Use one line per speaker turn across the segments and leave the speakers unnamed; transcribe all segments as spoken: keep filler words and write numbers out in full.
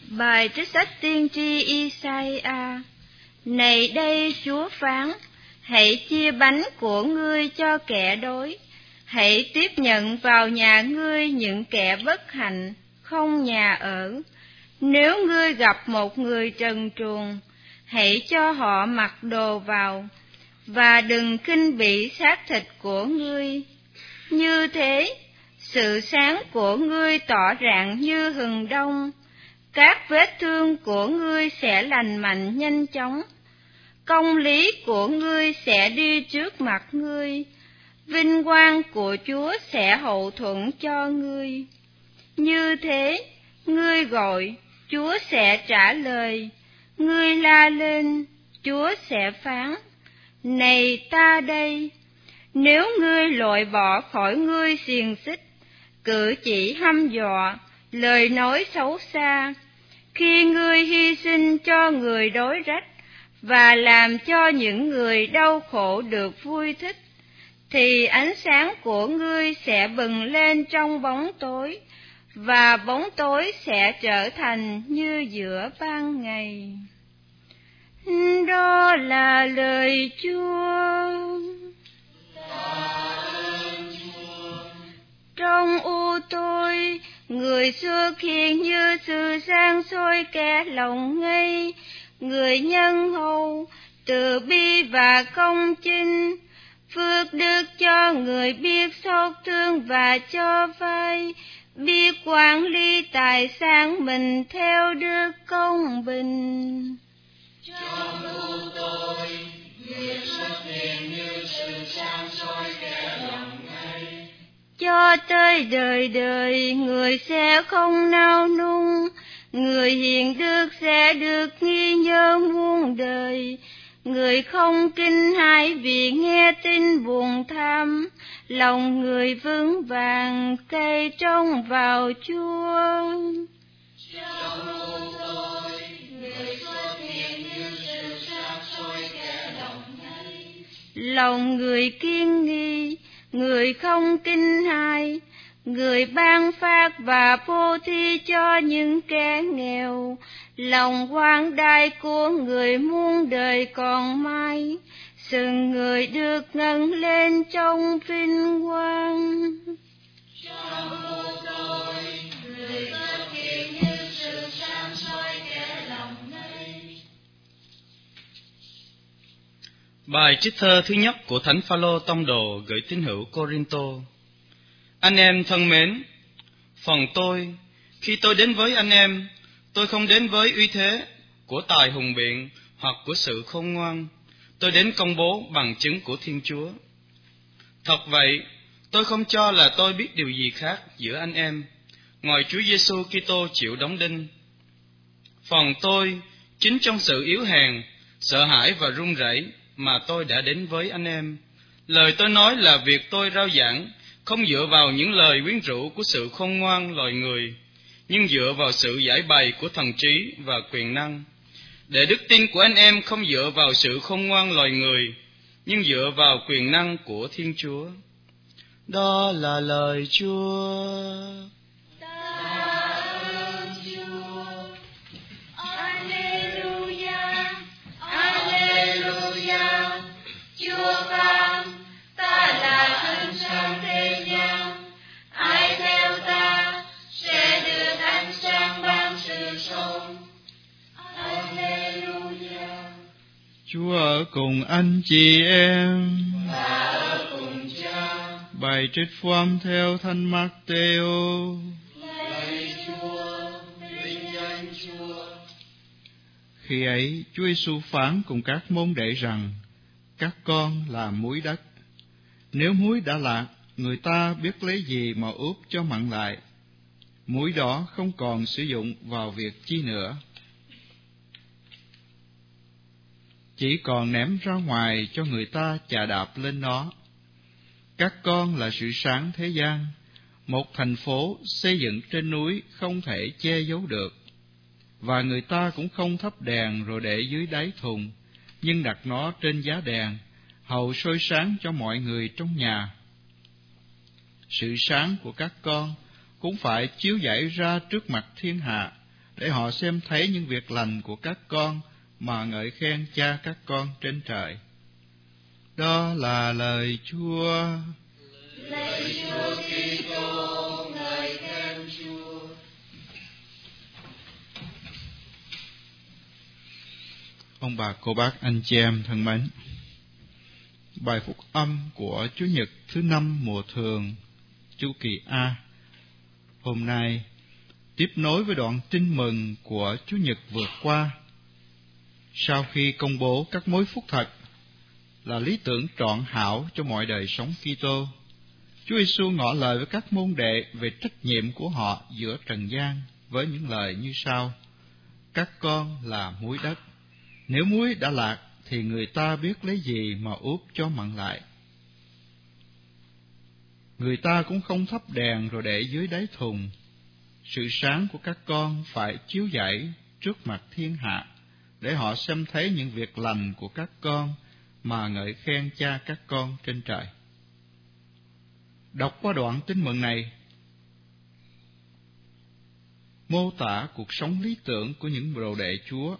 Bài trích sách tiên tri Isaiah. Này đây Chúa phán, hãy chia bánh của ngươi cho kẻ đói, hãy tiếp nhận vào nhà ngươi những kẻ bất hạnh, không nhà ở. Nếu ngươi gặp một người trần truồng, hãy cho họ mặc đồ vào, và đừng khinh bỉ xác thịt của ngươi. Như thế, sự sáng của ngươi tỏ rạng như hừng đông, các vết thương của ngươi sẽ lành mạnh nhanh chóng, công lý của ngươi sẽ đi trước mặt ngươi, vinh quang của Chúa sẽ hậu thuẫn cho ngươi. Như thế, ngươi gọi, Chúa sẽ trả lời, ngươi la lên, Chúa sẽ phán, này ta đây. Nếu ngươi loại bỏ khỏi ngươi xiềng xích, cử chỉ hăm dọa, lời nói xấu xa, khi ngươi hy sinh cho người đói rách và làm cho những người đau khổ được vui thích, thì ánh sáng của ngươi sẽ bừng lên trong bóng tối, và bóng tối sẽ trở thành như giữa ban ngày. Đó là lời Chúa. Trong u tôi, người xuất hiện như sự sáng soi kẻ lòng ngây, người nhân hậu, từ bi và công chính, phước đức cho người biết xót thương và cho vay, biết quản lý tài sản mình theo đức công bình.
Trong u tôi, người xuất hiện như sự sáng soi kẻ lòng ngây,
cho tới đời đời người sẽ không nao núng, người hiền đức sẽ được ghi nhớ muôn đời, người không kinh hãi vì nghe tin buồn tham, lòng người vững vàng cậy trông vào Chúa.
Trong u tôi, người xuất hiện như sự sáng soi kẻ lòng ngây,
lòng người kiên nghi, người không kinh hãi, người ban phát và phô thi cho những kẻ nghèo, lòng quang đai của người muôn đời còn mãi, sừng người được ngẩng lên trong vinh quang.
Trong u tôi, người xuất hiện như sự sáng soi kẻ lòng ngây.
Bài trích thơ thứ nhất của Thánh Phaolô tông đồ gửi tín hữu Cô-rinh-tô. Anh em thân mến, phần tôi, khi tôi đến với anh em, tôi không đến với uy thế của tài hùng biện hoặc của sự khôn ngoan, tôi đến công bố bằng chứng của Thiên Chúa. Thật vậy, tôi không cho là tôi biết điều gì khác giữa anh em, ngoài Chúa Giêsu Kitô chịu đóng đinh. Phần tôi, chính trong sự yếu hèn, sợ hãi và run rẩy mà tôi đã đến với anh em. Lời tôi nói là việc tôi rao giảng, không dựa vào những lời quyến rũ của sự khôn ngoan loài người, nhưng dựa vào sự giải bày của thần trí và quyền năng, để đức tin của anh em không dựa vào sự khôn ngoan loài người, nhưng dựa vào quyền năng của Thiên Chúa. Đó là lời Chúa.
Chúa ở cùng anh chị em.
Và ở cùng Cha.
Bài trích phúc âm theo Thánh Mác-tê-ô.
Lạy Chúa, vinh danh Chúa.
Khi ấy, Chúa Giêsu phán cùng các môn đệ rằng: các con là muối đất. Nếu muối đã lạc, người ta biết lấy gì mà ướp cho mặn lại. Muối đó không còn sử dụng vào việc chi nữa, chỉ còn ném ra ngoài cho người ta chà đạp lên nó. Các con là sự sáng thế gian. Một thành phố xây dựng trên núi không thể che giấu được, và người ta cũng không thắp đèn rồi để dưới đáy thùng, nhưng đặt nó trên giá đèn, hầu soi sáng cho mọi người trong nhà. Sự sáng của các con cũng phải chiếu rải ra trước mặt thiên hạ, để họ xem thấy những việc lành của các con mà ngợi khen Cha các con trên trời. Đó là lời Chúa.
Lạy Chúa Kitô, ngợi khen Chúa.
Ông bà, cô bác, anh chị em thân mến, bài phúc âm của Chủ nhật thứ năm mùa thường chu kỳ A hôm nay tiếp nối với đoạn tin mừng của Chủ nhật vừa qua. Sau khi công bố các mối phúc thật là lý tưởng trọn hảo cho mọi đời sống Kitô, Chúa Giêsu ngỏ lời với các môn đệ về trách nhiệm của họ giữa trần gian với những lời như sau: các con là muối đất. Nếu muối đã lạc thì người ta biết lấy gì mà úp cho mặn lại. Người ta cũng không thắp đèn rồi để dưới đáy thùng. Sự sáng của các con phải chiếu rọi trước mặt thiên hạ, để họ xem thấy những việc lành của các con mà ngợi khen Cha các con trên trời. Đọc qua đoạn tin mừng này, mô tả cuộc sống lý tưởng của những đồ đệ Chúa.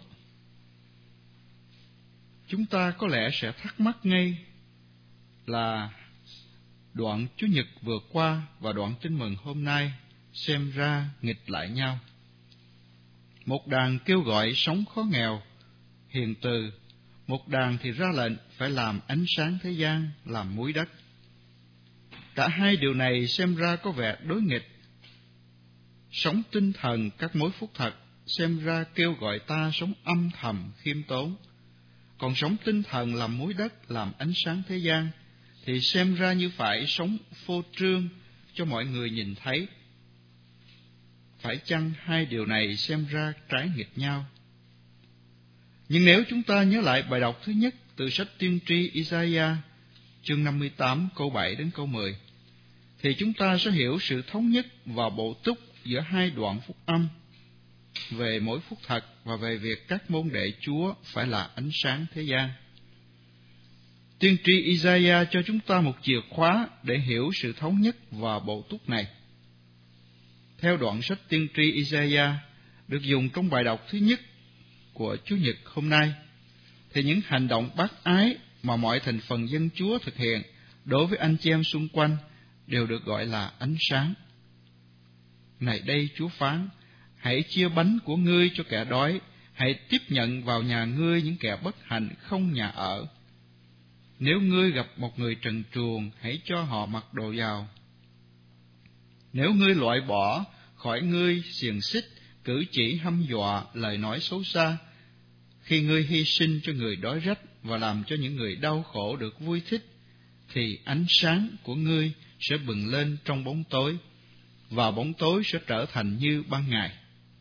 Chúng ta có lẽ sẽ thắc mắc ngay là đoạn Chủ nhật vừa qua và đoạn tin mừng hôm nay xem ra nghịch lại nhau. Một đàn kêu gọi sống khó nghèo, hiền từ, một đàn thì ra lệnh phải làm ánh sáng thế gian, làm muối đất. Cả hai điều này xem ra có vẻ đối nghịch. Sống tinh thần các mối phúc thật xem ra kêu gọi ta sống âm thầm khiêm tốn, còn sống tinh thần làm muối đất, làm ánh sáng thế gian thì xem ra như phải sống phô trương cho mọi người nhìn thấy. Phải chăng hai điều này xem ra trái nghịch nhau? Nhưng nếu chúng ta nhớ lại bài đọc thứ nhất từ sách tiên tri Isaiah chương năm mươi tám câu bảy đến câu mười, thì chúng ta sẽ hiểu sự thống nhất và bổ túc giữa hai đoạn phúc âm về mỗi phúc thật và về việc các môn đệ Chúa phải là ánh sáng thế gian. Tiên tri Isaiah cho chúng ta một chìa khóa để hiểu sự thống nhất và bổ túc này. Theo đoạn sách tiên tri Isaiah được dùng trong bài đọc thứ nhất của Chủ nhật hôm nay, thì những hành động bác ái mà mọi thành phần dân Chúa thực hiện đối với anh chị em xung quanh đều được gọi là ánh sáng. Này đây Chúa phán: hãy chia bánh của ngươi cho kẻ đói, hãy tiếp nhận vào nhà ngươi những kẻ bất hạnh không nhà ở. Nếu ngươi gặp một người trần truồng, hãy cho họ mặc đồ vào. Nếu ngươi loại bỏ khỏi ngươi xiềng xích, cử chỉ hăm dọa, lời nói xấu xa, khi ngươi hy sinh cho người đói rách và làm cho những người đau khổ được vui thích, thì ánh sáng của ngươi sẽ bừng lên trong bóng tối, và bóng tối sẽ trở thành như ban ngày.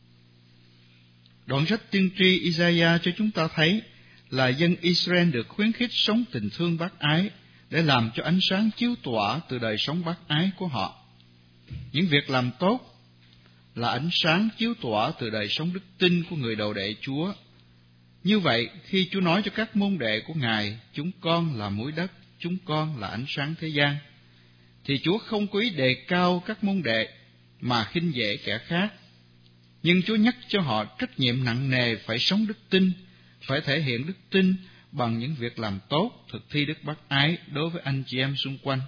Đoạn sách tiên tri Isaiah cho chúng ta thấy là dân Israel được khuyến khích sống tình thương bác ái để làm cho ánh sáng chiếu tỏa từ đời sống bác ái của họ. Những việc làm tốt là ánh sáng chiếu tỏa từ đời sống đức tin của người đầu đệ Chúa. Như vậy, khi Chúa nói cho các môn đệ của Ngài, chúng con là muối đất, chúng con là ánh sáng thế gian, thì Chúa không có ý đề cao các môn đệ mà khinh dễ kẻ khác. Nhưng Chúa nhắc cho họ trách nhiệm nặng nề phải sống đức tin, phải thể hiện đức tin bằng những việc làm tốt, thực thi đức bác ái đối với anh chị em xung quanh.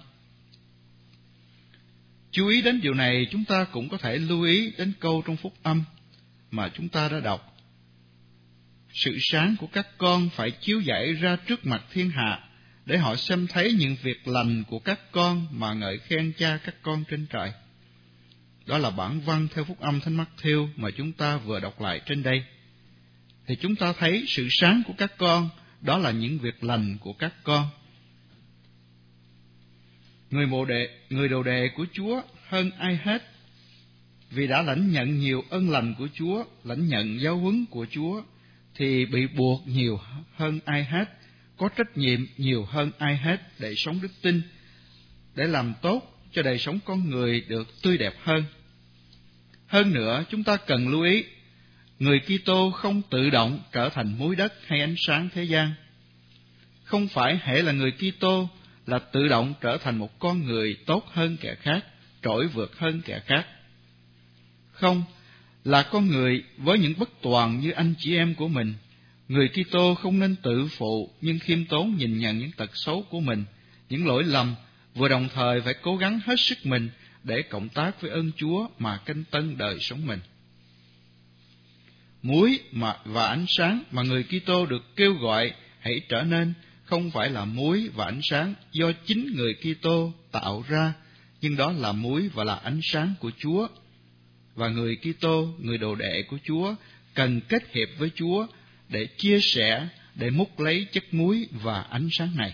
Chú ý đến điều này, chúng ta cũng có thể lưu ý đến câu trong phúc âm mà chúng ta đã đọc: sự sáng của các con phải chiếu rọi ra trước mặt thiên hạ, để họ xem thấy những việc lành của các con mà ngợi khen Cha các con trên trời. Đó là bản văn theo phúc âm Thánh Mắc-thêu mà chúng ta vừa đọc lại trên đây. Thì chúng ta thấy sự sáng của các con, đó là những việc lành của các con. Người mộ đệ, người đầu đệ của Chúa hơn ai hết, vì đã lãnh nhận nhiều ân lành của Chúa, lãnh nhận giáo huấn của Chúa, thì bị buộc nhiều hơn ai hết, có trách nhiệm nhiều hơn ai hết để sống đức tin, để làm tốt cho đời sống con người được tươi đẹp hơn. Hơn nữa, chúng ta cần lưu ý, người Kitô không tự động trở thành muối đất hay ánh sáng thế gian. Không phải hễ là người Kitô là tự động trở thành một con người tốt hơn kẻ khác, trỗi vượt hơn kẻ khác. Không, Là con người với những bất toàn như anh chị em của mình, người Kitô không nên tự phụ nhưng khiêm tốn nhìn nhận những tật xấu của mình, những lỗi lầm, vừa đồng thời phải cố gắng hết sức mình để cộng tác với ơn Chúa mà canh tân đời sống mình. Muối mà và ánh sáng mà người Kitô được kêu gọi hãy trở nên không phải là muối và ánh sáng do chính người Kitô tạo ra, nhưng đó là muối và là ánh sáng của Chúa. Và người Kitô, người đồ đệ của Chúa, cần kết hiệp với Chúa để chia sẻ, để múc lấy chất muối và ánh sáng này.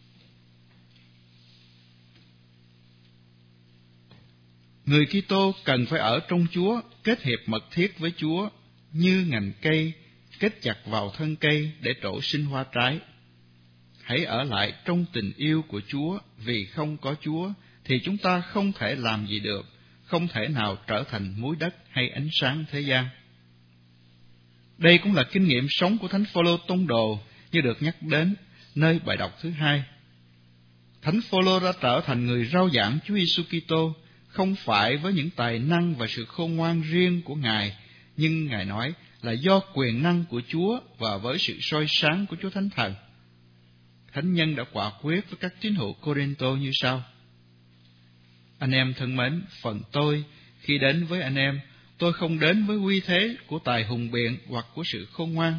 Người Kitô cần phải ở trong Chúa, kết hiệp mật thiết với Chúa, như nhành cây kết chặt vào thân cây để trổ sinh hoa trái. Hãy ở lại trong tình yêu của Chúa, vì không có Chúa thì chúng ta không thể làm gì được, không thể nào trở thành muối đất hay ánh sáng thế gian. Đây cũng là kinh nghiệm sống của Thánh Phaolô tông đồ như được nhắc đến nơi bài đọc thứ hai. Thánh Phaolô đã trở thành người rao giảng Chúa Giêsu Kitô không phải với những tài năng và sự khôn ngoan riêng của Ngài, nhưng Ngài nói là do quyền năng của Chúa và với sự soi sáng của Chúa Thánh Thần. Thánh nhân đã quả quyết với các tín hữu Cô-rinh-tô như sau: Anh em thân mến, phần tôi khi đến với anh em, tôi không đến với uy thế của tài hùng biện hoặc của sự khôn ngoan.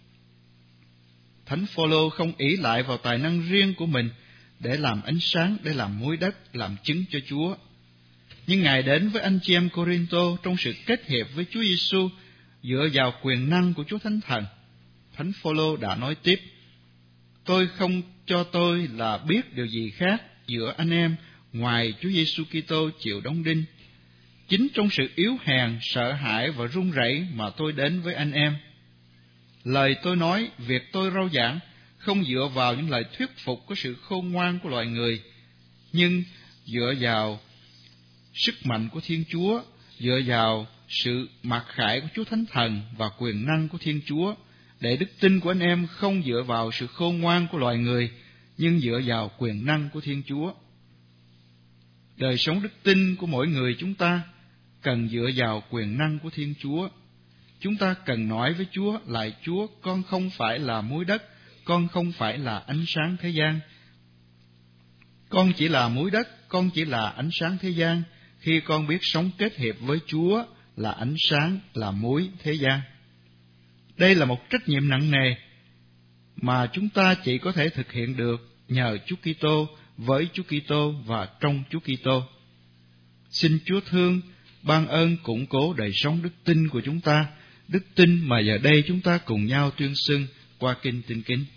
Thánh Phaolô không ỷ lại vào tài năng riêng của mình để làm ánh sáng, để làm muối đất, làm chứng cho Chúa. Nhưng Ngài đến với anh chị em Cô-rinh-tô trong sự kết hiệp với Chúa Giêsu dựa vào quyền năng của Chúa Thánh Thần. Thánh Phaolô đã nói tiếp: Tôi không cho tôi là biết điều gì khác giữa anh em ngoài Chúa Giêsu Kitô chịu đóng đinh. Chính trong sự yếu hèn, sợ hãi và run rẩy mà tôi đến với anh em. Lời tôi nói, việc tôi rao giảng không dựa vào những lời thuyết phục có sự khôn ngoan của loài người, nhưng dựa vào sức mạnh của Thiên Chúa, dựa vào sự mặc khải của Chúa Thánh Thần và quyền năng của Thiên Chúa, để đức tin của anh em không dựa vào sự khôn ngoan của loài người, nhưng dựa vào quyền năng của Thiên Chúa. Đời sống đức tin của mỗi người chúng ta cần dựa vào quyền năng của Thiên Chúa. Chúng ta cần nói với Chúa: Lạy Chúa, con không phải là muối đất, con không phải là ánh sáng thế gian. Con chỉ là muối đất, con chỉ là ánh sáng thế gian khi con biết sống kết hiệp với Chúa là ánh sáng, là muối thế gian. Đây là một trách nhiệm nặng nề mà chúng ta chỉ có thể thực hiện được nhờ Chúa Kitô, với Chúa Kitô và trong Chúa Kitô. Xin Chúa thương, ban ơn củng cố đời sống đức tin của chúng ta, đức tin mà giờ đây chúng ta cùng nhau tuyên xưng qua kinh Tin Kính.